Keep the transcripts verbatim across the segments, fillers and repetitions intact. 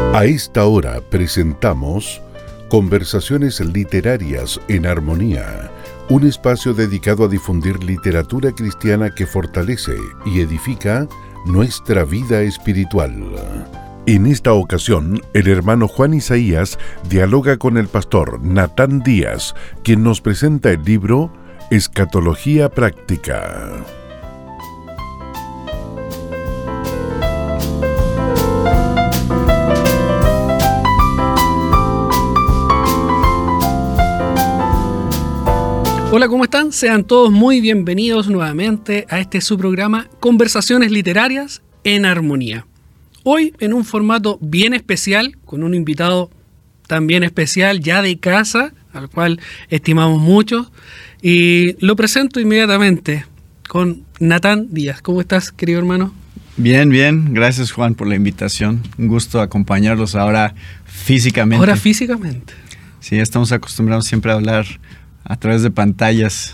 A esta hora presentamos Conversaciones Literarias en Armonía, un espacio dedicado a difundir literatura cristiana que fortalece y edifica nuestra vida espiritual. En esta ocasión, el hermano Juan Isaías dialoga con el pastor Natán Díaz, quien nos presenta el libro Escatología Práctica. Hola, ¿cómo están? Sean todos muy bienvenidos nuevamente a este su programa Conversaciones Literarias en Armonía. Hoy en un formato bien especial, con un invitado también especial, ya de casa, al cual estimamos mucho, y lo presento inmediatamente con Natán Díaz. ¿Cómo estás, querido hermano? Bien, bien. Gracias, Juan, por la invitación. Un gusto acompañarlos ahora físicamente. Ahora físicamente. Sí, estamos acostumbrados siempre a hablar a través de pantallas.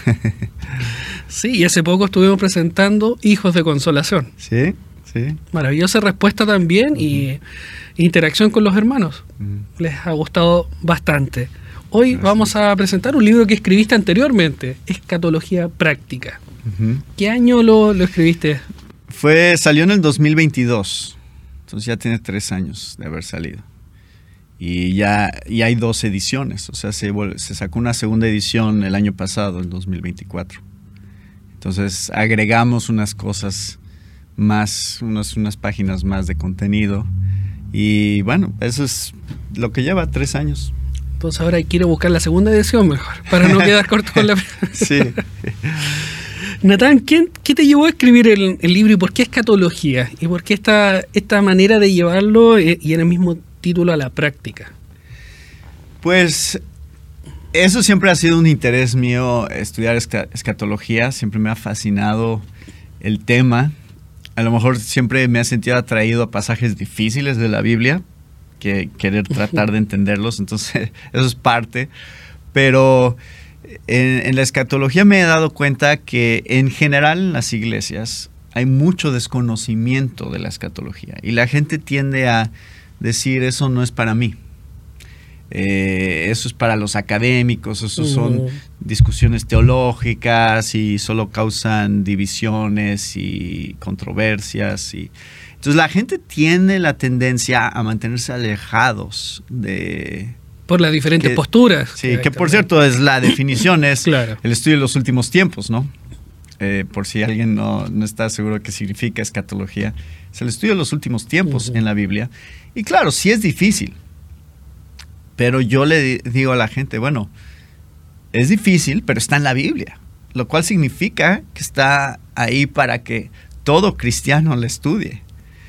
Sí, y hace poco estuvimos presentando Hijos de Consolación. Sí, sí. Maravillosa respuesta también. Uh-huh. Y interacción con los hermanos. Uh-huh. Les ha gustado bastante. Hoy Gracias. Vamos a presentar un libro que escribiste anteriormente, Escatología Práctica. Uh-huh. ¿Qué año lo, lo escribiste? Fue, salió en el dos mil veintidós, entonces ya tiene tres años de haber salido. Y ya y hay dos ediciones, o sea, se, se sacó una segunda edición el año pasado, el dos mil veinticuatro. Entonces agregamos unas cosas más, unas, unas páginas más de contenido. Y bueno, eso es lo que lleva tres años. Entonces ahora quiero buscar la segunda edición mejor, para no quedar corto con la primera. Sí. Natán, ¿qué, ¿qué te llevó a escribir el, el libro y por qué escatología? ¿Y por qué esta, esta manera de llevarlo y en el mismo título a la práctica? Pues eso siempre ha sido un interés mío, estudiar escatología. Siempre me ha fascinado el tema. A lo mejor siempre me ha sentido atraído a pasajes difíciles de la Biblia, que querer tratar de entenderlos. Entonces eso es parte. Pero en, en la escatología me he dado cuenta que en general en las iglesias hay mucho desconocimiento de la escatología y la gente tiende a decir, eso no es para mí, eh, eso es para los académicos, eso uh-huh. son discusiones teológicas y solo causan divisiones y controversias. Y entonces la gente tiene la tendencia a mantenerse alejados de... Por las diferentes que, posturas. Sí, que, que por cierto es la definición, es claro. el estudio de los últimos tiempos, ¿no? Eh, por si alguien no, no está seguro qué significa escatología, es el estudio de los últimos tiempos uh-huh. en la Biblia. Y claro, sí es difícil, pero yo le digo a la gente, bueno, es difícil, pero está en la Biblia, lo cual significa que está ahí para que todo cristiano la estudie.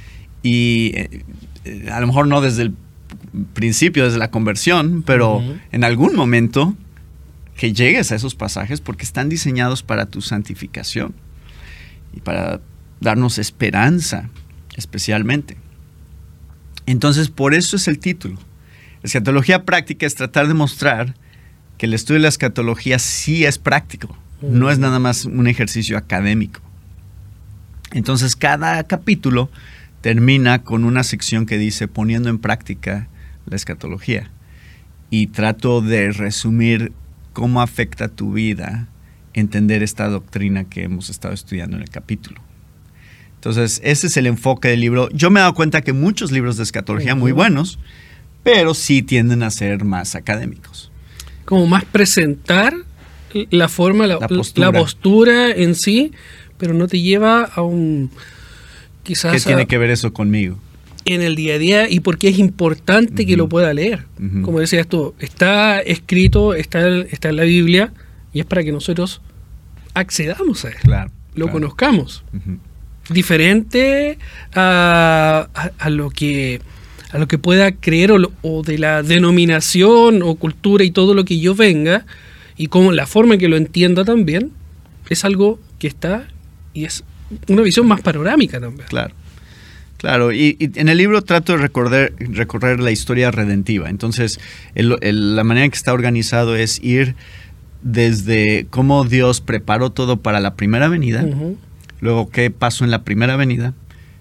Y eh, a lo mejor no desde el principio, desde la conversión, pero uh-huh. en algún momento que llegues a esos pasajes porque están diseñados para tu santificación y para darnos esperanza especialmente. Entonces, por eso es el título. Escatología práctica es tratar de mostrar que el estudio de la escatología sí es práctico, uh-huh. no es nada más un ejercicio académico. Entonces, cada capítulo termina con una sección que dice poniendo en práctica la escatología. Y trato de resumir cómo afecta tu vida entender esta doctrina que hemos estado estudiando en el capítulo. Entonces, ese es el enfoque del libro. Yo me he dado cuenta que muchos libros de escatología uh-huh. muy buenos, pero sí tienden a ser más académicos. Como más presentar la forma, la, la, postura. la postura en sí, pero no te lleva a un... quizás ¿Qué a, tiene que ver eso conmigo? En el día a día y porque es importante uh-huh. que lo pueda leer. Uh-huh. Como decías tú, está escrito, está, está en la Biblia y es para que nosotros accedamos a él, claro, lo claro. conozcamos. Uh-huh. Diferente a, a, a lo que a lo que pueda creer o, lo, o de la denominación o cultura y todo lo que yo venga y como la forma en que lo entienda también es algo que está y es una visión más panorámica también. Claro. Claro, y, y en el libro trato de recorrer, recorrer la historia redentiva. Entonces, el, el, la manera en que está organizado es ir desde cómo Dios preparó todo para la primera venida, uh-huh. luego qué pasó en la primera venida,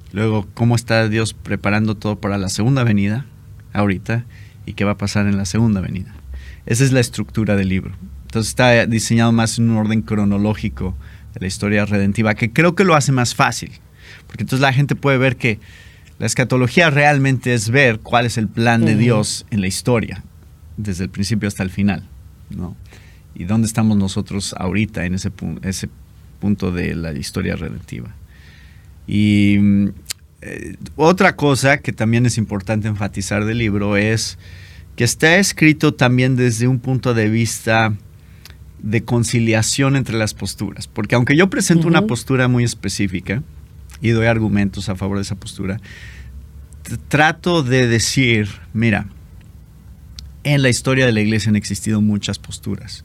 Luego, cómo está Dios preparando todo para la segunda venida, ahorita, y qué va a pasar en la segunda venida. Esa es la estructura del libro. Entonces está diseñado más en un orden cronológico de la historia redentiva, que creo que lo hace más fácil. Porque entonces la gente puede ver que la escatología realmente es ver cuál es el plan de Dios en la historia, desde el principio hasta el final, ¿no? Y dónde estamos nosotros ahorita en ese, pu- ese punto de la historia redentiva. Y eh, otra cosa que también es importante enfatizar del libro es que está escrito también desde un punto de vista de conciliación entre las posturas. Porque aunque yo presento uh-huh. una postura muy específica y doy argumentos a favor de esa postura, t- trato de decir, mira, en la historia de la iglesia han existido muchas posturas.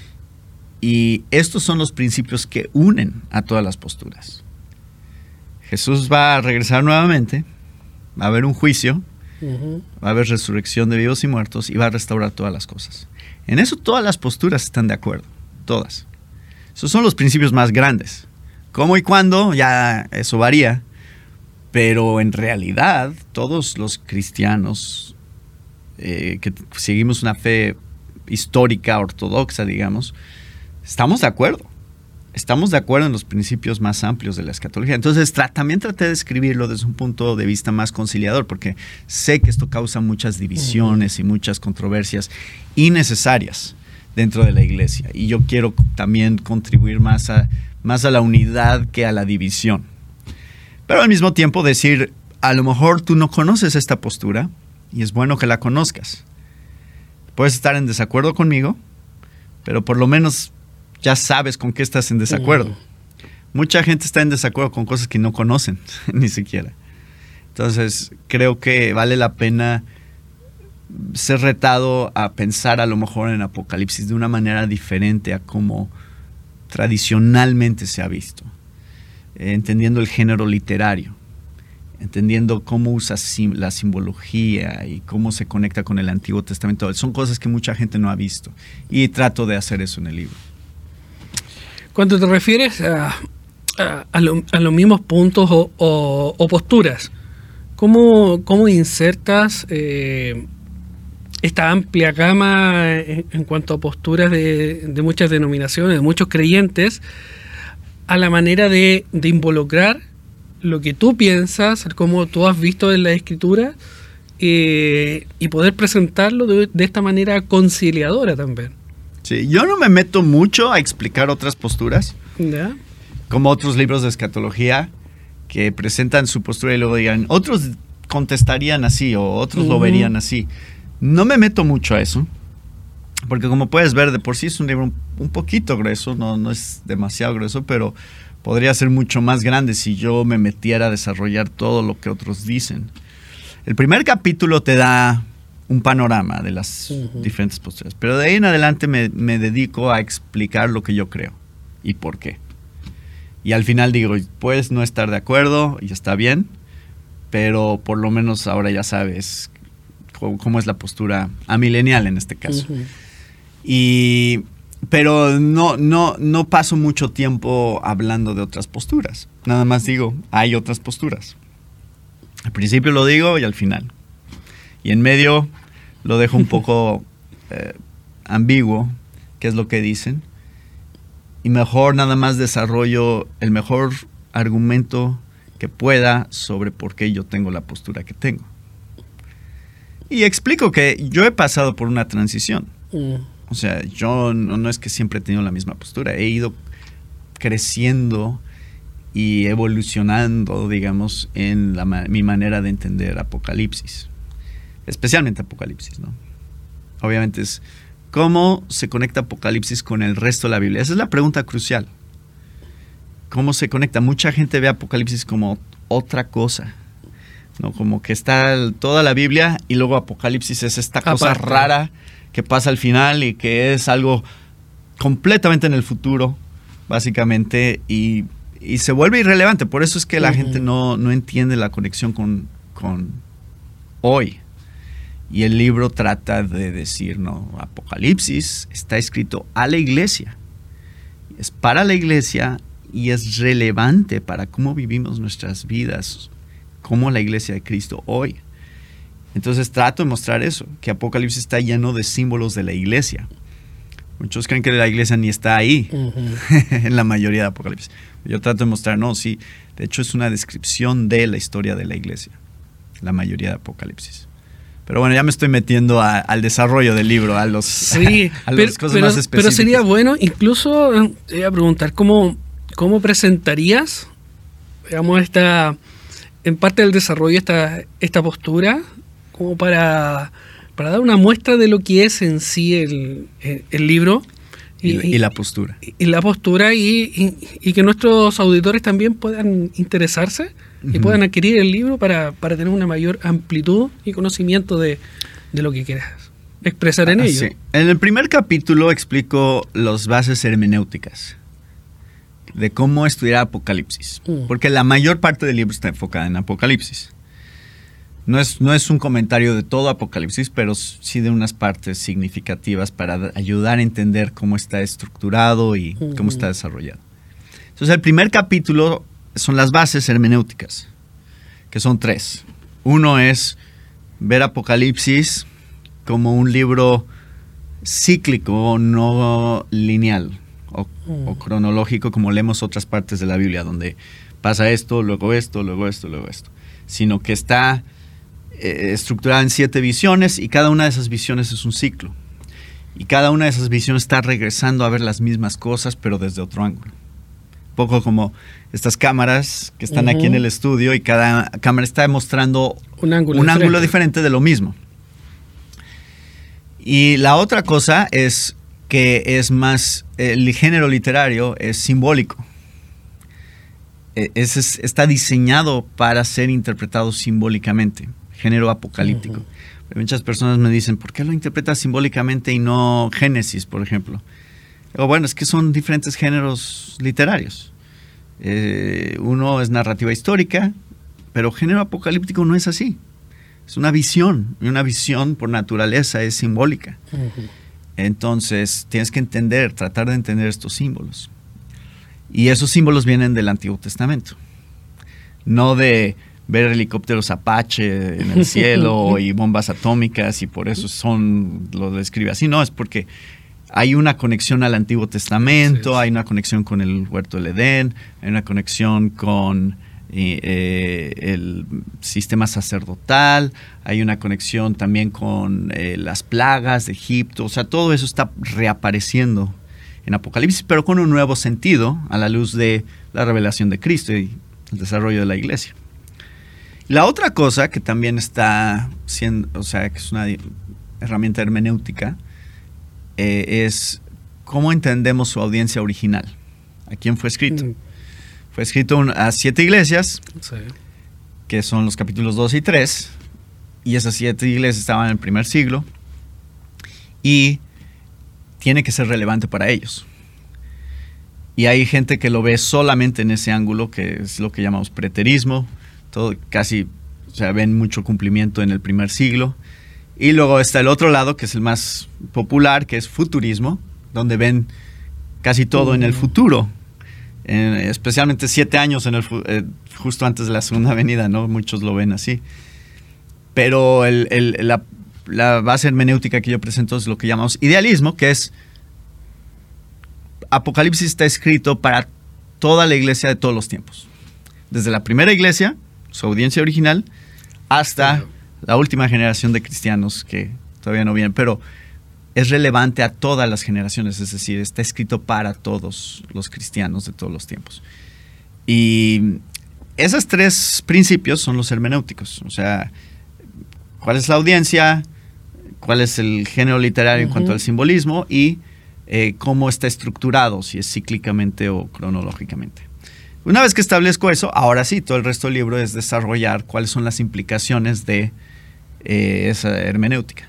Y estos son los principios que unen a todas las posturas. Jesús va a regresar nuevamente, va a haber un juicio, uh-huh. va a haber resurrección de vivos y muertos y va a restaurar todas las cosas. En eso todas las posturas están de acuerdo, todas. Esos son los principios más grandes. ¿Cómo y cuándo? Ya eso varía, pero en realidad todos los cristianos eh, que seguimos una fe histórica, ortodoxa, digamos, estamos de acuerdo. Estamos de acuerdo en los principios más amplios de la escatología. Entonces, tra- también traté de escribirlo desde un punto de vista más conciliador, porque sé que esto causa muchas divisiones y muchas controversias innecesarias dentro de la iglesia. Y yo quiero también contribuir más a, más a la unidad que a la división. Pero al mismo tiempo decir, a lo mejor tú no conoces esta postura y es bueno que la conozcas. Puedes estar en desacuerdo conmigo, pero por lo menos ya sabes con qué estás en desacuerdo. Uh. Mucha gente está en desacuerdo con cosas que no conocen, ni siquiera. Entonces, creo que vale la pena ser retado a pensar a lo mejor en Apocalipsis de una manera diferente a como tradicionalmente se ha visto. Eh, entendiendo el género literario, entendiendo cómo usa sim- la simbología y cómo se conecta con el Antiguo Testamento. Son cosas que mucha gente no ha visto. Y trato de hacer eso en el libro. Cuando te refieres a, a, a, lo, a los mismos puntos o, o, o posturas, ¿cómo, cómo insertas eh, esta amplia gama en, en cuanto a posturas de, de muchas denominaciones, de muchos creyentes, a la manera de, de involucrar lo que tú piensas, cómo tú has visto en la Escritura, eh, y poder presentarlo de, de esta manera conciliadora también? Sí, yo no me meto mucho a explicar otras posturas, ¿ya? Como otros libros de escatología que presentan su postura y luego digan, otros contestarían así o otros uh-huh. lo verían así. No me meto mucho a eso, porque como puedes ver, de por sí es un libro un, un poquito grueso, no, no es demasiado grueso, pero podría ser mucho más grande si yo me metiera a desarrollar todo lo que otros dicen. El primer capítulo te da un panorama de las uh-huh. diferentes posturas, pero de ahí en adelante me, me dedico a explicar lo que yo creo y por qué. Y al final digo, puedes no estar de acuerdo y está bien, pero por lo menos ahora ya sabes cómo, cómo es la postura amilenial en este caso. Uh-huh. Y, pero no, no, no paso mucho tiempo hablando de otras posturas. Nada más digo, hay otras posturas. Al principio lo digo y al final. Y en medio lo dejo un poco eh, ambiguo, qué es lo que dicen. Y mejor nada más desarrollo el mejor argumento que pueda sobre por qué yo tengo la postura que tengo. Y explico que yo he pasado por una transición. Mm. O sea, yo no, no es que siempre he tenido la misma postura. He ido creciendo y evolucionando, digamos, en la, mi manera de entender Apocalipsis. Especialmente Apocalipsis, ¿no? Obviamente es cómo se conecta Apocalipsis con el resto de la Biblia. Esa es la pregunta crucial. ¿Cómo se conecta? Mucha gente ve Apocalipsis como otra cosa, ¿no? Como que está toda la Biblia y luego Apocalipsis es esta cosa Aparte. rara que pasa al final y que es algo completamente en el futuro, básicamente, y, y se vuelve irrelevante. Por eso es que la uh-huh. gente no, no entiende la conexión con, con hoy. Y el libro trata de decir, no, Apocalipsis está escrito a la iglesia. Es para la iglesia y es relevante para cómo vivimos nuestras vidas como la iglesia de Cristo hoy. Entonces trato de mostrar eso, que Apocalipsis está lleno de símbolos de la iglesia. Muchos creen que la iglesia ni está ahí, uh-huh. en la mayoría de Apocalipsis. Yo trato de mostrar, no, sí, de hecho es una descripción de la historia de la iglesia, la mayoría de Apocalipsis. Pero bueno, ya me estoy metiendo a, al desarrollo del libro, a los sí, a pero, las cosas pero, más específicas. Pero sería bueno, incluso, eh, te voy a preguntar, ¿cómo, cómo presentarías, digamos, esta, en parte del desarrollo, esta, esta postura, como para... para dar una muestra de lo que es en sí el, el, el libro. Y, y, y la postura. Y, y la postura y, y, y que nuestros auditores también puedan interesarse uh-huh. y puedan adquirir el libro para, para tener una mayor amplitud y conocimiento de, de lo que quieras expresar en ah, ello. Sí. En el primer capítulo explico las bases hermenéuticas de cómo estudiar Apocalipsis. Uh-huh. Porque la mayor parte del libro está enfocada en Apocalipsis. No es, no es un comentario de todo Apocalipsis, pero sí de unas partes significativas para ayudar a entender cómo está estructurado y uh-huh. cómo está desarrollado. Entonces, el primer capítulo son las bases hermenéuticas, que son tres. Uno es ver Apocalipsis como un libro cíclico, no lineal o, uh-huh. o cronológico, como leemos otras partes de la Biblia, donde pasa esto, luego esto, luego esto, luego esto. Sino que está... Eh, estructurada en siete visiones y cada una de esas visiones es un ciclo. Y cada una de esas visiones está regresando a ver las mismas cosas, pero desde otro ángulo. Un poco como estas cámaras que están uh-huh. aquí en el estudio y cada cámara está mostrando un, ángulo, un diferente. ángulo diferente de lo mismo. Y la otra cosa es que es más, el género literario es simbólico. Es, es, está diseñado para ser interpretado simbólicamente. Género apocalíptico. Uh-huh. Muchas personas me dicen, ¿por qué lo interpretas simbólicamente y no Génesis, por ejemplo? Digo, bueno, es que son diferentes géneros literarios. Eh, uno es narrativa histórica, pero género apocalíptico no es así. Es una visión, y una visión por naturaleza es simbólica. Uh-huh. Entonces, tienes que entender, tratar de entender estos símbolos. Y esos símbolos vienen del Antiguo Testamento, no de ver helicópteros Apache en el cielo y bombas atómicas y por eso son, lo describe así. No, es porque hay una conexión al Antiguo Testamento, sí, sí. hay una conexión con el huerto del Edén, hay una conexión con eh, el sistema sacerdotal, hay una conexión también con eh, las plagas de Egipto. O sea, todo eso está reapareciendo en Apocalipsis, pero con un nuevo sentido a la luz de la revelación de Cristo y el desarrollo de la iglesia. La otra cosa que también está siendo, o sea, que es una herramienta hermenéutica, eh, es cómo entendemos su audiencia original. ¿A quién fue escrito? Mm. Fue escrito un, a siete iglesias, sí. que son los capítulos dos y tres, y esas siete iglesias estaban en el primer siglo, y tiene que ser relevante para ellos. Y hay gente que lo ve solamente en ese ángulo, que es lo que llamamos preterismo. Todo, casi, o sea, ven mucho cumplimiento en el primer siglo. Y luego está el otro lado, que es el más popular, que es futurismo, donde ven casi todo uh-huh. en el futuro. Eh, especialmente siete años en el, eh, justo antes de la segunda venida, ¿no? Muchos lo ven así. Pero el, el, la, la base hermenéutica que yo presento es lo que llamamos idealismo, que es Apocalipsis está escrito para toda la iglesia de todos los tiempos. Desde la primera iglesia, su audiencia original, hasta la última generación de cristianos que todavía no vienen, pero es relevante a todas las generaciones, es decir, está escrito para todos los cristianos de todos los tiempos. Y esos tres principios son los hermenéuticos, o sea, cuál es la audiencia, cuál es el género literario uh-huh. en cuanto al simbolismo y eh, cómo está estructurado, si es cíclicamente o cronológicamente. Una vez que establezco eso, ahora sí, todo el resto del libro es desarrollar cuáles son las implicaciones de eh, esa hermenéutica.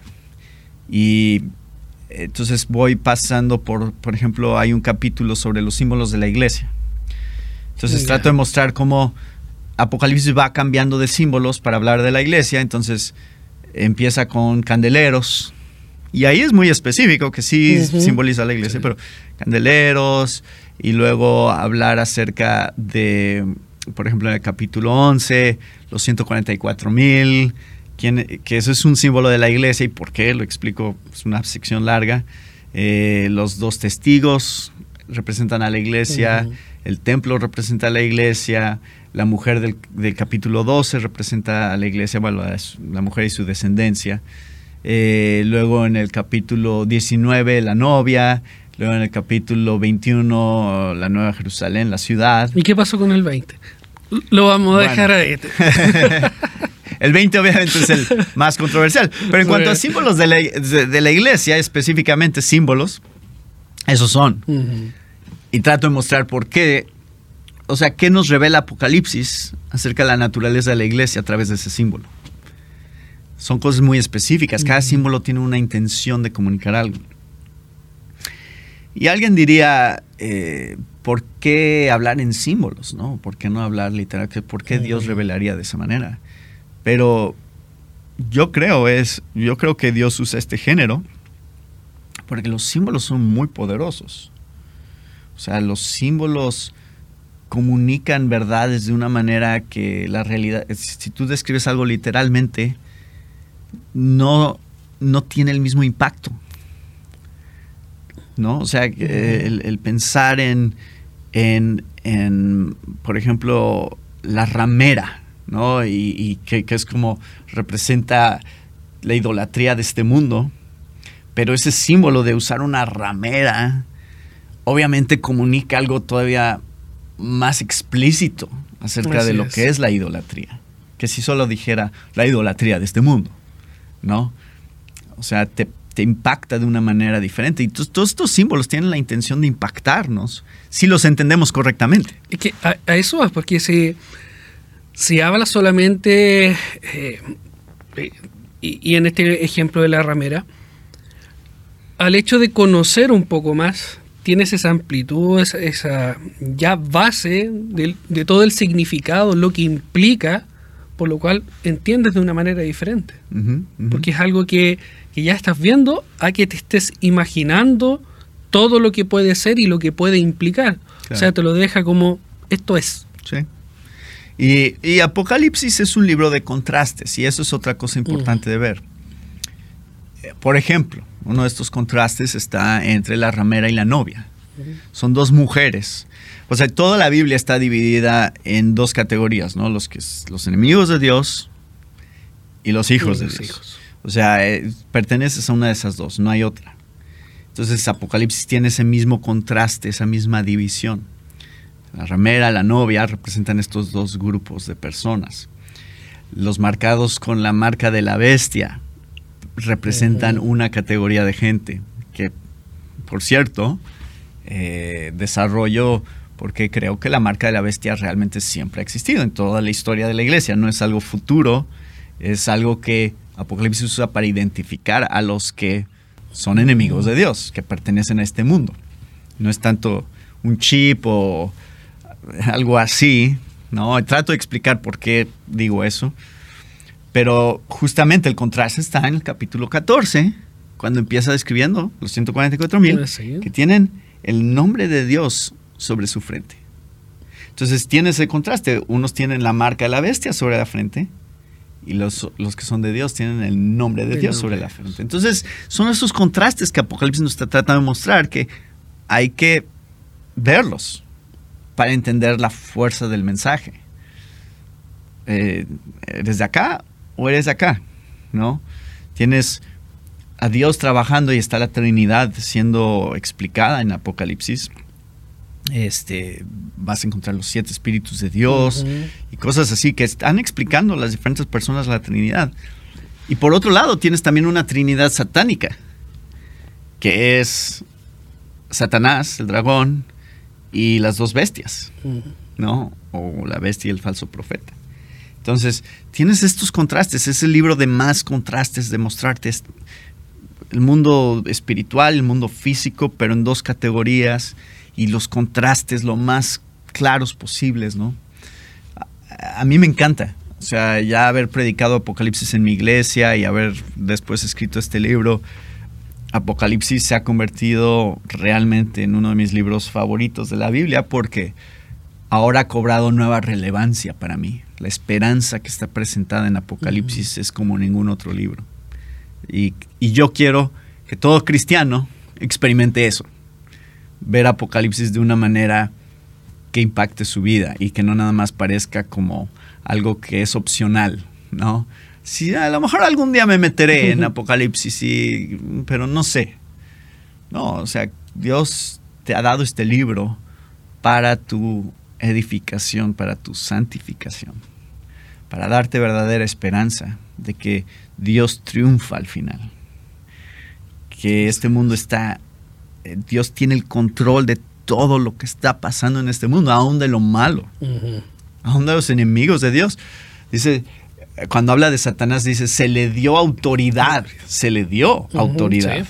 Y entonces voy pasando por, por ejemplo, hay un capítulo sobre los símbolos de la iglesia. Entonces yeah. trato de mostrar cómo Apocalipsis va cambiando de símbolos para hablar de la iglesia. Entonces empieza con candeleros. Y ahí es muy específico, que sí uh-huh. simboliza la iglesia, sí. pero candeleros... Y luego hablar acerca de por ejemplo, en el capítulo once, los ciento cuarenta y cuatro mil, que eso es un símbolo de la iglesia. ¿Y por qué? Lo explico, es una sección larga. Eh, los dos testigos representan a la iglesia, uh-huh. El templo representa a la iglesia, la mujer del, del capítulo doce representa a la iglesia, bueno, la, la mujer y su descendencia. Eh, luego en el capítulo diecinueve, la novia. Luego en el capítulo veintiuno, la Nueva Jerusalén, la ciudad. ¿Y qué pasó con el veinte? Lo vamos a bueno. dejar ahí. El veinte obviamente es el más controversial. Pero en cuanto bueno. a símbolos de la, de, de la iglesia, específicamente símbolos, esos son. Uh-huh. Y trato de mostrar por qué, o sea, qué nos revela Apocalipsis acerca de la naturaleza de la iglesia a través de ese símbolo. Son cosas muy específicas. Cada uh-huh. símbolo tiene una intención de comunicar algo. Y alguien diría, eh, ¿por qué hablar en símbolos? ¿No? ¿Por qué no hablar literal? ¿Por qué Dios revelaría de esa manera? Pero yo creo, es, yo creo que Dios usa este género porque los símbolos son muy poderosos. O sea, los símbolos comunican verdades de una manera que la realidad, si tú describes algo literalmente, no, no tiene el mismo impacto. ¿No? O sea, el, el pensar en, en, en, por ejemplo, la ramera, ¿no? Y, y que, que es como representa la idolatría de este mundo, pero ese símbolo de usar una ramera obviamente comunica algo todavía más explícito acerca Así de lo es. que es la idolatría, que si solo dijera la idolatría de este mundo, ¿no? O sea, te te impacta de una manera diferente. Y todos, todos estos símbolos tienen la intención de impactarnos si los entendemos correctamente. Es que a, a eso vas, porque si, si habla solamente, eh, y, y en este ejemplo de la ramera, al hecho de conocer un poco más, tienes esa amplitud, esa, esa ya base de, de todo el significado, lo que implica, por lo cual entiendes de una manera diferente. Uh-huh, uh-huh. Porque es algo que, que ya estás viendo a que te estés imaginando todo lo que puede ser y lo que puede implicar. Claro. O sea, te lo deja como, esto es. Sí. Y, y Apocalipsis es un libro de contrastes, y eso es otra cosa importante uh-huh. de ver. Por ejemplo, uno de estos contrastes está entre la ramera y la novia. Uh-huh. Son dos mujeres. O sea, toda la Biblia está dividida en dos categorías, ¿no? Los, que, los enemigos de Dios y los hijos y los de Dios. Hijos. O sea, eh, perteneces a una de esas dos, no hay otra. Entonces, Apocalipsis tiene ese mismo contraste, esa misma división. La ramera, la novia representan estos dos grupos de personas. Los marcados con la marca de la bestia representan uh-huh. una categoría de gente que, por cierto, eh, desarrolló porque creo que la marca de la bestia realmente siempre ha existido en toda la historia de la iglesia. No es algo futuro, es algo que Apocalipsis usa para identificar a los que son enemigos de Dios, que pertenecen a este mundo. No es tanto un chip o algo así, ¿no? Trato de explicar por qué digo eso. Pero justamente el contraste está en el capítulo catorce, cuando empieza describiendo los ciento cuarenta y cuatro mil, que tienen el nombre de Dios sobre su frente. Entonces tiene ese contraste. Unos tienen la marca de la bestia sobre la frente y los, los que son de Dios tienen el nombre de Dios sobre la frente. Entonces son esos contrastes que Apocalipsis nos está tratando de mostrar, que hay que verlos para entender la fuerza del mensaje. Eh, ¿Eres de acá o eres de acá? ¿No? Tienes a Dios trabajando y está la Trinidad siendo explicada en Apocalipsis. Este, vas a encontrar los siete espíritus de Dios uh-huh. y cosas así que están explicando las diferentes personas de la Trinidad. Y por otro lado tienes también una Trinidad satánica, que es Satanás, el dragón, y las dos bestias, uh-huh. ¿no? O la bestia y el falso profeta. Entonces tienes estos contrastes. Es el libro de más contrastes, de mostrarte el mundo espiritual, el mundo físico, pero en dos categorías, y los contrastes lo más claros posibles, ¿no? A, a mí me encanta. O sea, ya haber predicado Apocalipsis en mi iglesia y haber después escrito este libro, Apocalipsis se ha convertido realmente en uno de mis libros favoritos de la Biblia, porque ahora ha cobrado nueva relevancia para mí. La esperanza que está presentada en Apocalipsis uh-huh. es como ningún otro libro. Y, y yo quiero que todo cristiano experimente eso. Ver Apocalipsis de una manera que impacte su vida y que no nada más parezca como algo que es opcional, ¿no? Sí, a lo mejor algún día me meteré uh-huh. en Apocalipsis, y, pero no sé. No, o sea, Dios te ha dado este libro para tu edificación, para tu santificación, para darte verdadera esperanza de que Dios triunfa al final, que este mundo está, Dios tiene el control de todo lo que está pasando en este mundo, aún de lo malo, uh-huh. aún de los enemigos de Dios. Dice, cuando habla de Satanás, dice, se le dio autoridad, se le dio uh-huh, autoridad.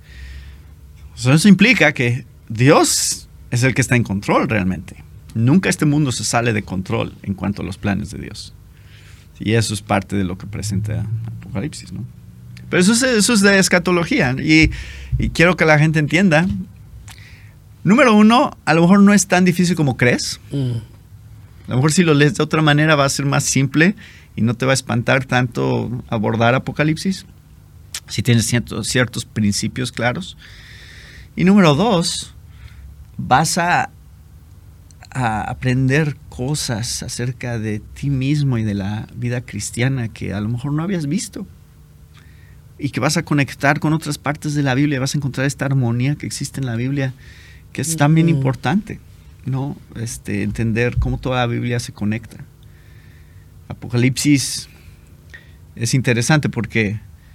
Sí. Eso implica que Dios es el que está en control realmente. Nunca este mundo se sale de control en cuanto a los planes de Dios. Y eso es parte de lo que presenta Apocalipsis, ¿no? Pero eso es, eso es de escatología. Y, y quiero que la gente entienda. Número uno, a lo mejor no es tan difícil como crees. Mm. A lo mejor si lo lees de otra manera va a ser más simple y no te va a espantar tanto abordar Apocalipsis. Si tienes ciertos, ciertos principios claros. Y número dos, vas a, a aprender cosas acerca de ti mismo y de la vida cristiana que a lo mejor no habías visto. Y que vas a conectar con otras partes de la Biblia, vas a encontrar esta armonía que existe en la Biblia, que es también uh-huh. importante, ¿no? Este, entender cómo toda la Biblia se conecta. Apocalipsis es interesante porque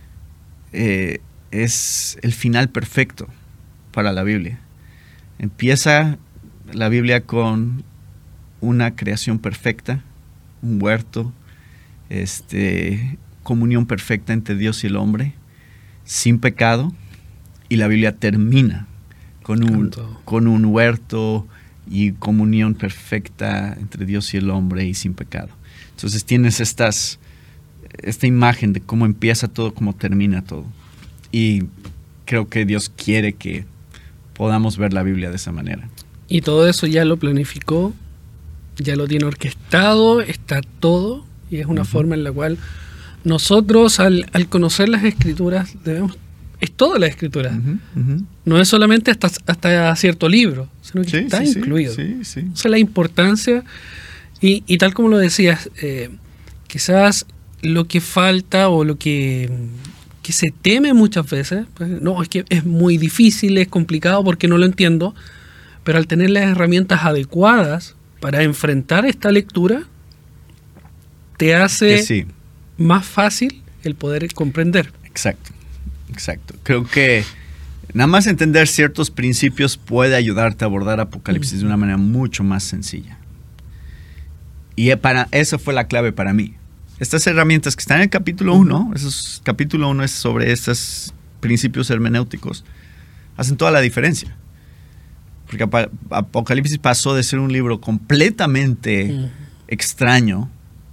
eh, es el final perfecto para la Biblia. Empieza la Biblia con una creación perfecta, un huerto, este, comunión perfecta entre Dios y el hombre, sin pecado, y la Biblia termina con un, con un huerto y comunión perfecta entre Dios y el hombre y sin pecado. Entonces tienes estas, esta imagen de cómo empieza todo, cómo termina todo. Y creo que Dios quiere que podamos ver la Biblia de esa manera. Y todo eso ya lo planificó, ya lo tiene orquestado, está todo, y es una uh-huh. forma en la cual nosotros al, al conocer las Escrituras debemos, es toda la Escritura, uh-huh, uh-huh. no es solamente hasta, hasta cierto libro, sino que sí, está sí, incluido. Sí, sí. Esa es la importancia, y, y tal como lo decías, eh, quizás lo que falta o lo que, que se teme muchas veces, pues, no, es que es muy difícil, es complicado porque no lo entiendo, pero al tener las herramientas adecuadas para enfrentar esta lectura, te hace sí. más fácil el poder comprender. Exacto, exacto. Creo que nada más entender ciertos principios puede ayudarte a abordar Apocalipsis mm. de una manera mucho más sencilla. Y para, eso fue la clave para mí. Estas herramientas que están en el capítulo uno, mm. esos capítulo uno es sobre estos principios hermenéuticos, hacen toda la diferencia. Porque Apocalipsis pasó de ser un libro completamente mm. extraño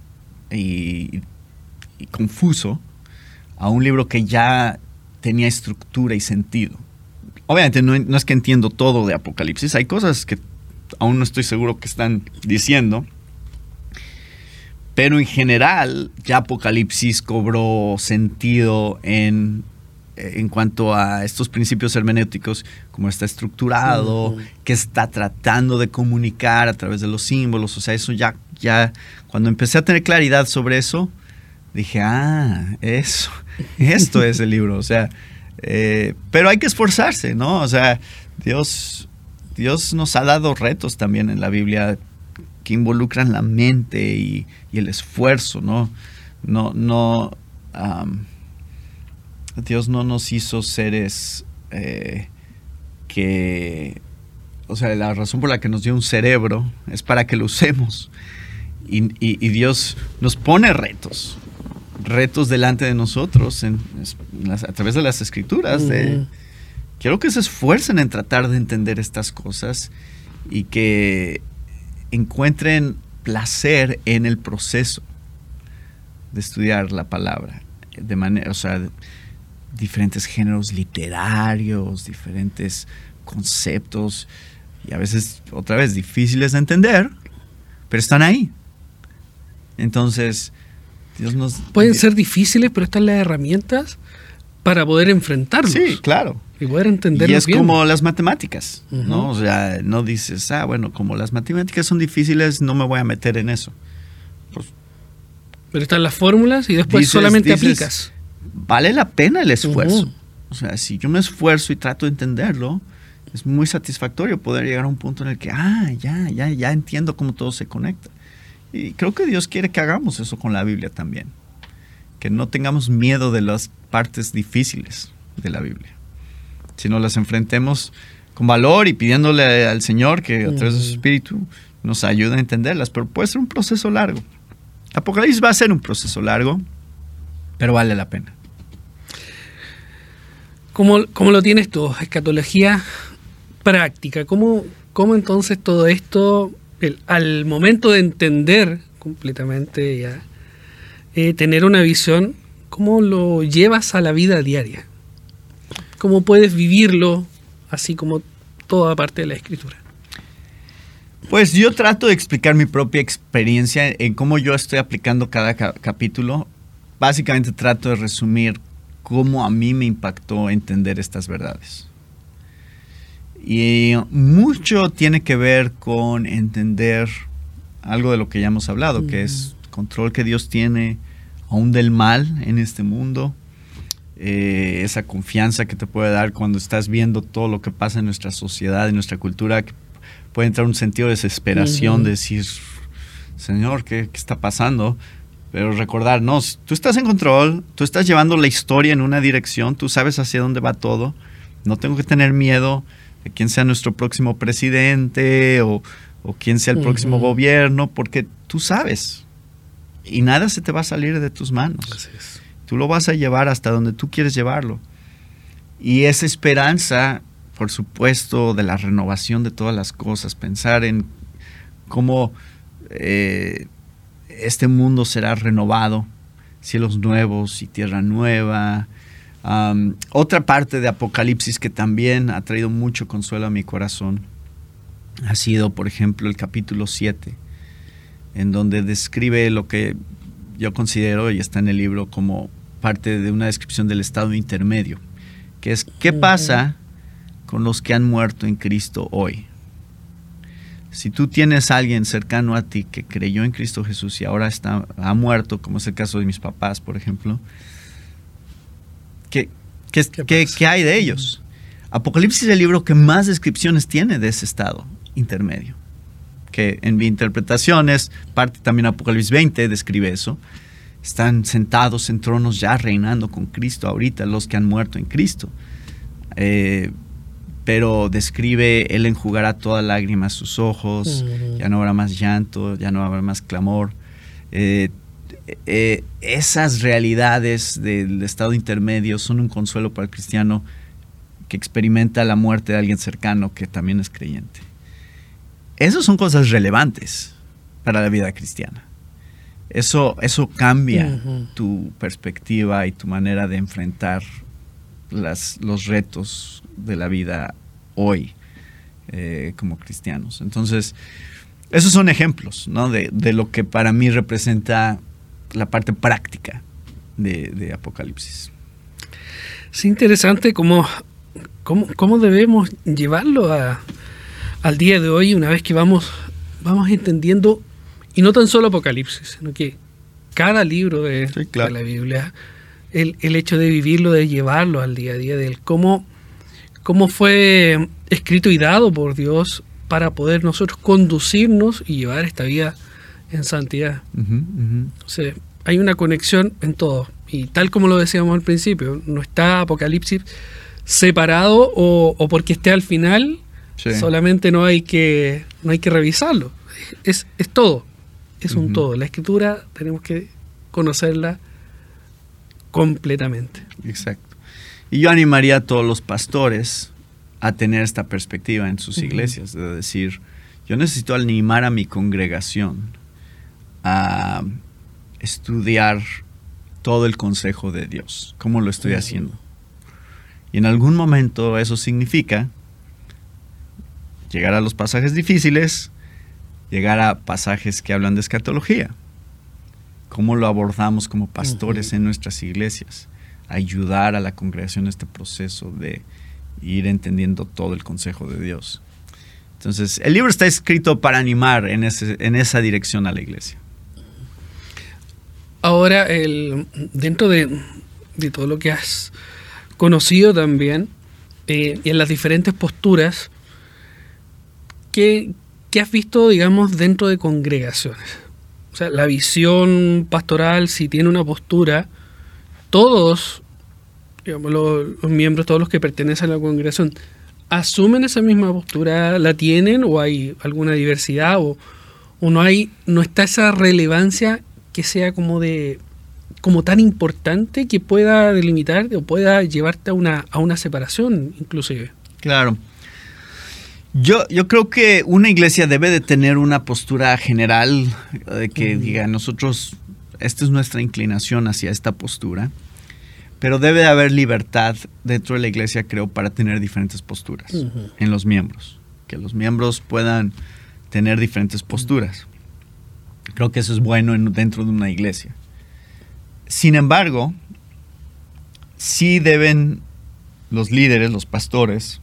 y, y confuso a un libro que ya tenía estructura y sentido. Obviamente no, no es que entiendo todo de Apocalipsis, hay cosas que aún no estoy seguro que están diciendo, pero en general ya Apocalipsis cobró sentido en, en cuanto a estos principios hermenéuticos, cómo está estructurado, uh-huh. qué está tratando de comunicar a través de los símbolos. O sea, eso ya, ya cuando empecé a tener claridad sobre eso, dije, ah, eso, esto es el libro. O sea, eh, pero hay que esforzarse, ¿no? O sea, Dios, Dios nos ha dado retos también en la Biblia que involucran la mente y, y el esfuerzo, ¿no? No, no, um, Dios no nos hizo seres eh, que, o sea, la razón por la que nos dio un cerebro es para que lo usemos. Y, y, y Dios nos pone retos, retos delante de nosotros en, en las, a través de las Escrituras. De, uh-huh. Quiero que se esfuercen en tratar de entender estas cosas y que encuentren placer en el proceso de estudiar la palabra, de manera, o sea, de, diferentes géneros literarios, diferentes conceptos, y a veces, otra vez, difíciles de entender, pero están ahí. Entonces, Dios nos... Pueden ser difíciles, pero están las herramientas para poder enfrentarlos. Sí, claro. Y poder entenderlos Y es bien. como las matemáticas, Uh-huh. ¿no? O sea, no dices, ah, bueno, como las matemáticas son difíciles, no me voy a meter en eso. Pues, pero están las fórmulas y después dices, solamente dices, aplicas. Vale la pena el esfuerzo. Uh-huh. O sea, si yo me esfuerzo y trato de entenderlo, es muy satisfactorio poder llegar a un punto en el que, ah, ya, ya, ya entiendo cómo todo se conecta. Y creo que Dios quiere que hagamos eso con la Biblia también. Que no tengamos miedo de las partes difíciles de la Biblia, sino las enfrentemos con valor y pidiéndole al Señor que a través de su Espíritu nos ayude a entenderlas. Pero puede ser un proceso largo. Apocalipsis va a ser un proceso largo, pero vale la pena. ¿Cómo, cómo lo tienes tú? Escatología práctica. ¿Cómo, cómo entonces todo esto, el, al momento de entender completamente ya, eh, tener una visión, cómo lo llevas a la vida diaria? ¿Cómo puedes vivirlo así como toda parte de la Escritura? Pues yo trato de explicar mi propia experiencia en cómo yo estoy aplicando cada ca- capítulo. Básicamente trato de resumir cómo a mí me impactó entender estas verdades. Y mucho tiene que ver con entender algo de lo que ya hemos hablado, mm. que es el control que Dios tiene aún del mal en este mundo. Eh, esa confianza que te puede dar cuando estás viendo todo lo que pasa en nuestra sociedad, en nuestra cultura, que puede entrar un sentido de desesperación, uh-huh. de decir, Señor, ¿qué, qué está pasando? Pero recordar, no, tú estás en control, tú estás llevando la historia en una dirección, tú sabes hacia dónde va todo, no tengo que tener miedo de quién sea nuestro próximo presidente o, o quién sea el uh-huh. próximo gobierno, porque tú sabes y nada se te va a salir de tus manos. Así es. Tú lo vas a llevar hasta donde tú quieres llevarlo. Y esa esperanza, por supuesto, de la renovación de todas las cosas, pensar en cómo eh, este mundo será renovado, cielos nuevos y tierra nueva. Um, otra parte de Apocalipsis que también ha traído mucho consuelo a mi corazón ha sido, por ejemplo, el capítulo siete, en donde describe lo que yo considero, y está en el libro, como parte de una descripción del estado intermedio, que es ¿qué pasa con los que han muerto en Cristo hoy? Si tú tienes a alguien cercano a ti que creyó en Cristo Jesús y ahora está, ha muerto, como es el caso de mis papás, por ejemplo, ¿qué, qué, ¿Qué, ¿qué, ¿qué hay de ellos? Apocalipsis es el libro que más descripciones tiene de ese estado intermedio, que en mi interpretación es parte también Apocalipsis veinte, describe eso. Están sentados en tronos ya reinando con Cristo ahorita, los que han muerto en Cristo. Eh, pero describe, Él enjugará toda lágrima a sus ojos, uh-huh. ya no habrá más llanto, ya no habrá más clamor. Eh, eh, esas realidades del estado intermedio son un consuelo para el cristiano que experimenta la muerte de alguien cercano que también es creyente. Esas son cosas relevantes para la vida cristiana. Eso, eso cambia uh-huh. tu perspectiva y tu manera de enfrentar las, los retos de la vida hoy eh, como cristianos. Entonces, esos son ejemplos, ¿no? de, de lo que para mí representa la parte práctica de, de Apocalipsis. Es interesante cómo, cómo, cómo debemos llevarlo a... al día de hoy, una vez que vamos, vamos entendiendo, y no tan solo Apocalipsis, sino que cada libro de, sí, claro. de la Biblia, el, el hecho de vivirlo, de llevarlo al día a día, de cómo, cómo fue escrito y dado por Dios para poder nosotros conducirnos y llevar esta vida en santidad. Uh-huh, uh-huh. O sea, hay una conexión en todo, y tal como lo decíamos al principio, no está Apocalipsis separado o, o porque esté al final. Sí. Solamente no hay que no hay que revisarlo. Es, es todo. Es uh-huh. un todo. La Escritura tenemos que conocerla completamente. Exacto. Y yo animaría a todos los pastores a tener esta perspectiva en sus uh-huh. iglesias, de decir, yo necesito animar a mi congregación a estudiar todo el consejo de Dios. ¿Cómo lo estoy uh-huh. haciendo? Y en algún momento eso significa llegar a los pasajes difíciles llegar a pasajes que hablan de escatología. ¿Cómo lo abordamos como pastores uh-huh. en nuestras iglesias? Ayudar a la congregación en este proceso de ir entendiendo todo el consejo de Dios. Entonces, el libro está escrito para animar en, ese, en esa dirección a la iglesia. Ahora, el, dentro de, de todo lo que has conocido también, eh, y en las diferentes posturas, ¿qué, qué has visto, digamos, dentro de congregaciones? O sea, la visión pastoral, si tiene una postura, todos, digamos, los, los miembros, todos los que pertenecen a la congregación, ¿asumen esa misma postura? ¿La tienen o hay alguna diversidad? ¿O, o no hay, no está esa relevancia que sea como de como tan importante que pueda delimitar o pueda llevarte a una, a una separación inclusive? Claro. Yo, yo creo que una iglesia debe de tener una postura general de que uh-huh. diga, nosotros, esta es nuestra inclinación hacia esta postura, pero debe de haber libertad dentro de la iglesia, creo, para tener diferentes posturas uh-huh. en los miembros, que los miembros puedan tener diferentes posturas. Creo que eso es bueno en, dentro de una iglesia. Sin embargo, sí deben los líderes, los pastores,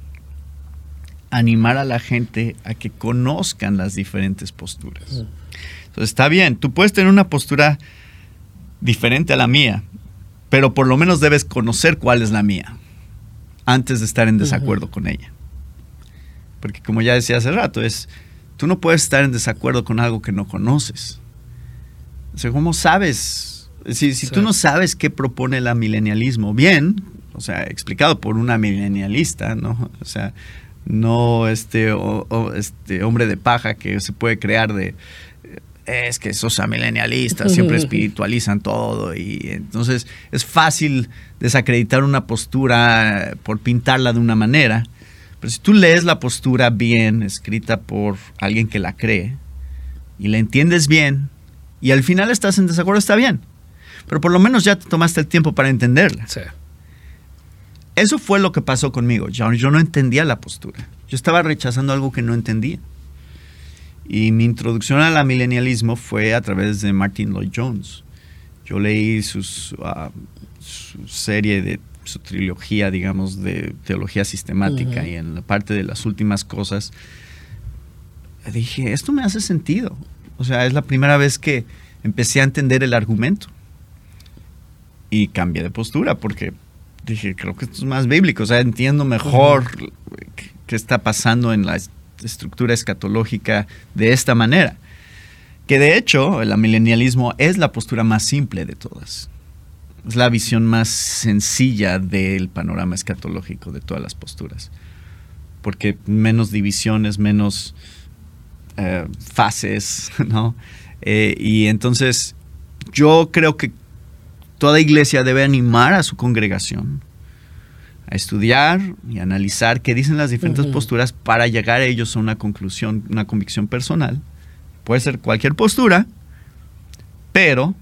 animar a la gente a que conozcan las diferentes posturas. Uh-huh. Entonces, está bien, tú puedes tener una postura diferente a la mía, pero por lo menos debes conocer cuál es la mía antes de estar en desacuerdo uh-huh. con ella. Porque como ya decía hace rato, es, tú no puedes estar en desacuerdo con algo que no conoces. O sea, ¿cómo sabes? Si, si sí. tú no sabes qué propone el milenialismo, bien, o sea, explicado por una milenialista, ¿no? O sea, no este, o, o este hombre de paja que se puede crear de es que esos milenialistas siempre espiritualizan todo y entonces es fácil desacreditar una postura por pintarla de una manera, pero si tú lees la postura bien escrita por alguien que la cree y la entiendes bien y al final estás en desacuerdo, está bien, pero por lo menos ya te tomaste el tiempo para entenderla. Sí. Eso fue lo que pasó conmigo. Yo, yo no entendía la postura. Yo estaba rechazando algo que no entendía. Y mi introducción al milenialismo fue a través de Martyn Lloyd-Jones. Yo leí sus, uh, su serie, de su trilogía, digamos, de teología sistemática. Uh-huh. Y en la parte de las últimas cosas, dije, esto me hace sentido. O sea, es la primera vez que empecé a entender el argumento. Y cambié de postura porque dije, creo que esto es más bíblico, o sea, entiendo mejor uh-huh. qué está pasando en la estructura escatológica de esta manera. Que de hecho, el milenialismo es la postura más simple de todas. Es la visión más sencilla del panorama escatológico de todas las posturas. Porque menos divisiones, menos eh, fases, ¿no? Eh, y entonces, yo creo que toda iglesia debe animar a su congregación a estudiar y analizar qué dicen las diferentes uh-huh. posturas para llegar a ellos a una conclusión, una convicción personal. Puede ser cualquier postura, pero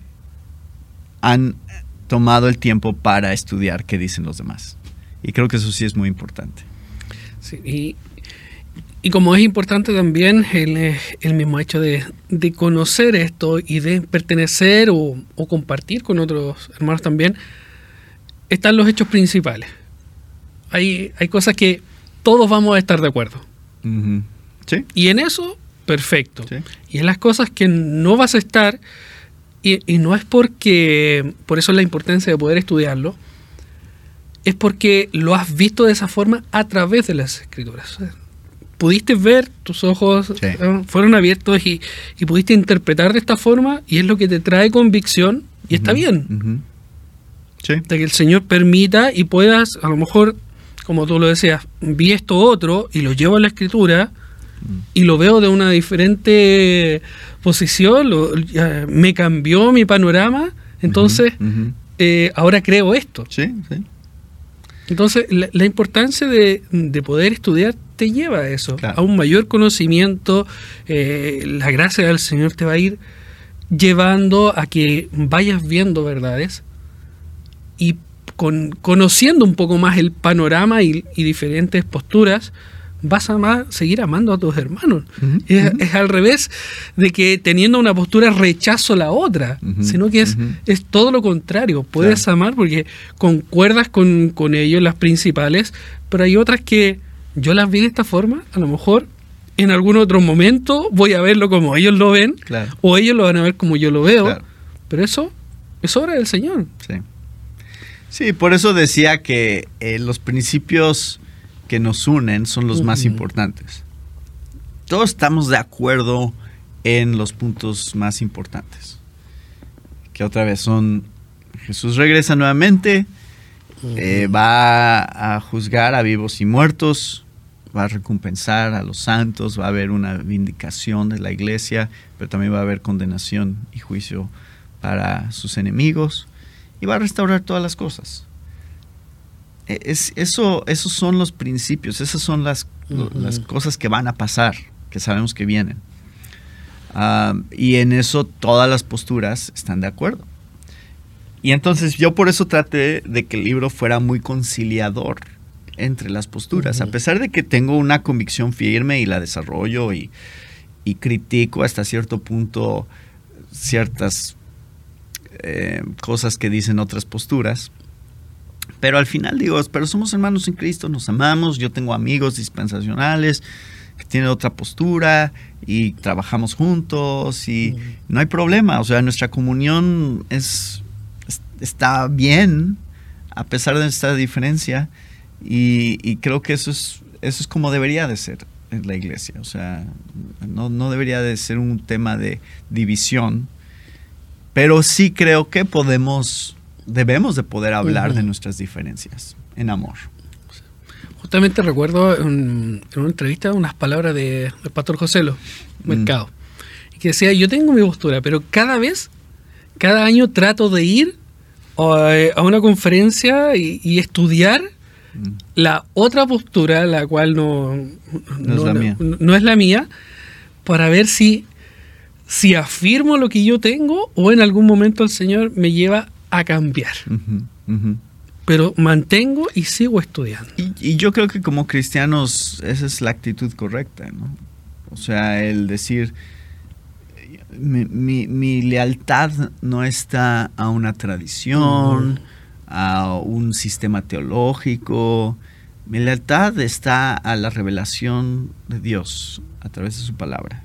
han tomado el tiempo para estudiar qué dicen los demás. Y creo que eso sí es muy importante. Sí, y, y como es importante también el, el mismo hecho de, de conocer esto y de pertenecer o, o compartir con otros hermanos también, están los hechos principales. Hay, hay cosas que todos vamos a estar de acuerdo. Uh-huh. ¿Sí? Y en eso, perfecto. ¿Sí? Y en las cosas que no vas a estar, y, y no es porque, por eso es la importancia de poder estudiarlo, es porque lo has visto de esa forma a través de las Escrituras. O sea, pudiste ver, tus ojos sí. eh, fueron abiertos y, y pudiste interpretar de esta forma, y es lo que te trae convicción, y uh-huh. está bien. Uh-huh. Sí. De que el Señor permita y puedas, a lo mejor, como tú lo decías, vi esto otro y lo llevo a la Escritura uh-huh. y lo veo de una diferente posición, lo, ya, me cambió mi panorama, entonces uh-huh. Uh-huh. Eh, ahora creo esto. Sí, sí. Entonces, la, la importancia de, de poder estudiar te lleva a eso, claro. a un mayor conocimiento. Eh, la gracia del Señor te va a ir llevando a que vayas viendo verdades y con, conociendo un poco más el panorama y, y diferentes posturas, vas a amar, seguir amando a tus hermanos. Uh-huh, es, uh-huh. es al revés de que teniendo una postura rechazo la otra, Uh-huh, sino que es, uh-huh. es todo lo contrario. Puedes Claro. amar porque concuerdas con, con ellos, las principales, pero hay otras que yo las vi de esta forma, a lo mejor en algún otro momento voy a verlo como ellos lo ven, Claro. o ellos lo van a ver como yo lo veo, Claro. pero eso es obra del Señor. Sí. Sí, por eso decía que eh, los principios que nos unen son los uh-huh. más importantes. Todos estamos de acuerdo en los puntos más importantes. Que otra vez son, Jesús regresa nuevamente, uh-huh. eh, va a juzgar a vivos y muertos, va a recompensar a los santos, va a haber una vindicación de la iglesia, pero también va a haber condenación y juicio para sus enemigos. Y va a restaurar todas las cosas. Es, eso, esos son los principios, esas son las, uh-huh. las cosas que van a pasar, que sabemos que vienen. Uh, y en eso todas las posturas están de acuerdo. Y entonces yo por eso traté de que el libro fuera muy conciliador entre las posturas. Uh-huh. A pesar de que tengo una convicción firme y la desarrollo y, y critico hasta cierto punto ciertas Eh, cosas que dicen otras posturas, pero al final digo, pero somos hermanos en Cristo, nos amamos, yo tengo amigos dispensacionales que tienen otra postura y trabajamos juntos y mm. no hay problema, o sea, nuestra comunión es, es está bien a pesar de esta diferencia y, y creo que eso es, eso es como debería de ser en la iglesia, o sea, no, no debería de ser un tema de división. Pero sí creo que podemos, debemos de poder hablar uh-huh. de nuestras diferencias en amor. Justamente recuerdo en, en una entrevista unas palabras de, del pastor Joselo Mercado, mm. que decía, yo tengo mi postura, pero cada vez, cada año trato de ir a, a una conferencia y, y estudiar mm. la otra postura, la cual no, no, no, es la no, mía. no, no es la mía, para ver si... si afirmo lo que yo tengo o en algún momento el Señor me lleva a cambiar. Uh-huh, uh-huh. Pero mantengo y sigo estudiando. Y, y yo creo que como cristianos esa es la actitud correcta, ¿no? O sea, el decir, mi, mi, mi lealtad no está a una tradición, uh-huh. a un sistema teológico. Mi lealtad está a la revelación de Dios a través de su palabra.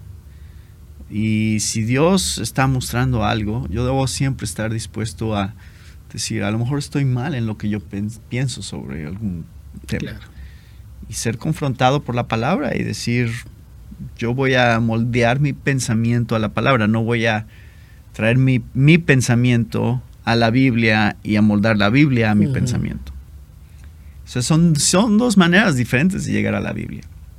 Y si Dios está mostrando algo, yo debo siempre estar dispuesto a decir, a lo mejor estoy mal en lo que yo pienso sobre algún tema. Claro. Y ser confrontado por la palabra y decir, yo voy a moldear mi pensamiento a la palabra, no voy a traer mi, mi pensamiento a la Biblia y a moldar la Biblia a mi uh-huh. pensamiento. O sea, son, son dos maneras diferentes de llegar a la Biblia.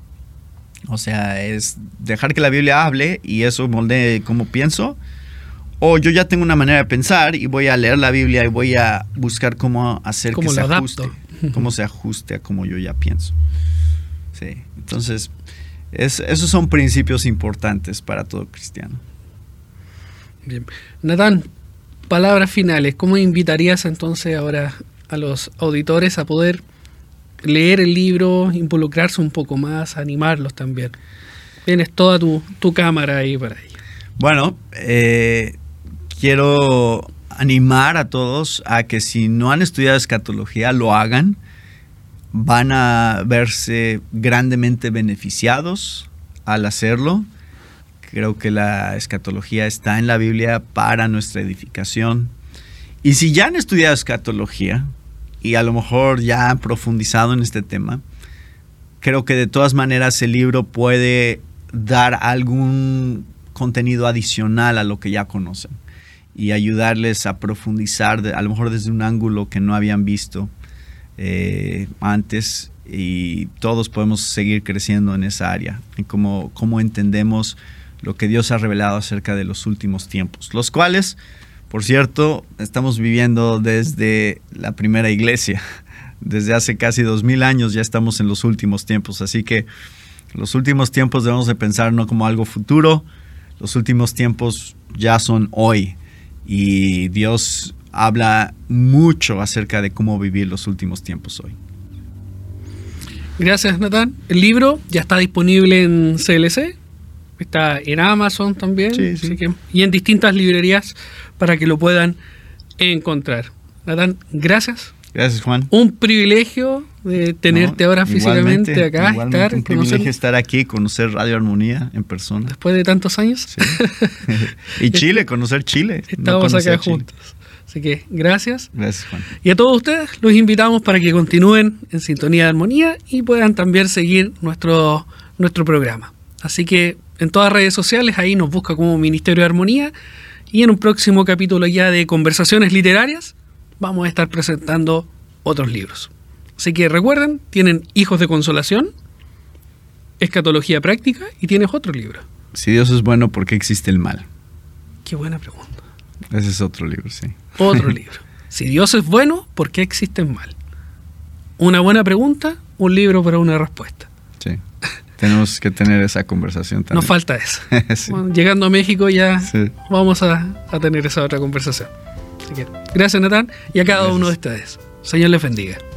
O sea, es dejar que la Biblia hable y eso moldee cómo pienso. O yo ya tengo una manera de pensar y voy a leer la Biblia y voy a buscar cómo hacer que se ajuste. Cómo se ajuste a cómo yo ya pienso. Sí, entonces, es, esos son principios importantes para todo cristiano. Bien. Natán, palabras finales. ¿Cómo invitarías entonces ahora a los auditores a poder leer el libro, involucrarse un poco más, animarlos también? Tienes toda tu, tu cámara ahí para ello. Bueno, eh, quiero animar a todos a que si no han estudiado escatología, lo hagan. Van a verse grandemente beneficiados al hacerlo. Creo que la escatología está en la Biblia para nuestra edificación. Y si ya han estudiado escatología, y a lo mejor ya han profundizado en este tema, creo que de todas maneras el libro puede dar algún contenido adicional a lo que ya conocen y ayudarles a profundizar, de, a lo mejor desde un ángulo que no habían visto eh, antes, y todos podemos seguir creciendo en esa área, en cómo, cómo entendemos lo que Dios ha revelado acerca de los últimos tiempos, los cuales... Por cierto, estamos viviendo desde la primera iglesia, desde hace casi dos mil años ya estamos en los últimos tiempos, así que los últimos tiempos debemos de pensar no como algo futuro, los últimos tiempos ya son hoy y Dios habla mucho acerca de cómo vivir los últimos tiempos hoy. Gracias, Natán. El libro ya está disponible en C L C, está en Amazon también, sí, sí. Así que, y en distintas librerías para que lo puedan encontrar. Natán, gracias. Gracias, Juan. Un privilegio de tenerte no, ahora físicamente acá. Igualmente, estar, un privilegio conocer, estar aquí, conocer Radio Armonía en persona. Después de tantos años. Sí. Y Chile, conocer Chile. Estamos no acá juntos. Así que gracias. Gracias, Juan. Y a todos ustedes los invitamos para que continúen en sintonía de Armonía y puedan también seguir nuestro, nuestro programa. Así que en todas las redes sociales ahí nos busca como Ministerio de Armonía, y en un próximo capítulo ya de Conversaciones Literarias vamos a estar presentando otros libros. Así que recuerden, tienen Hijos de Consolación, Escatología Práctica, y tienes otro libro. Si Dios es bueno, ¿por qué existe el mal? Qué buena pregunta. Ese es otro libro, sí. Otro libro. Si Dios es bueno, ¿por qué existe el mal? Una buena pregunta, un libro para una respuesta. Sí. Tenemos que tener esa conversación también. Nos falta eso. Sí. Bueno, llegando a México ya sí. vamos a, a tener esa otra conversación. Así que gracias, Natán, y a cada Gracias. uno de ustedes. Señor les bendiga.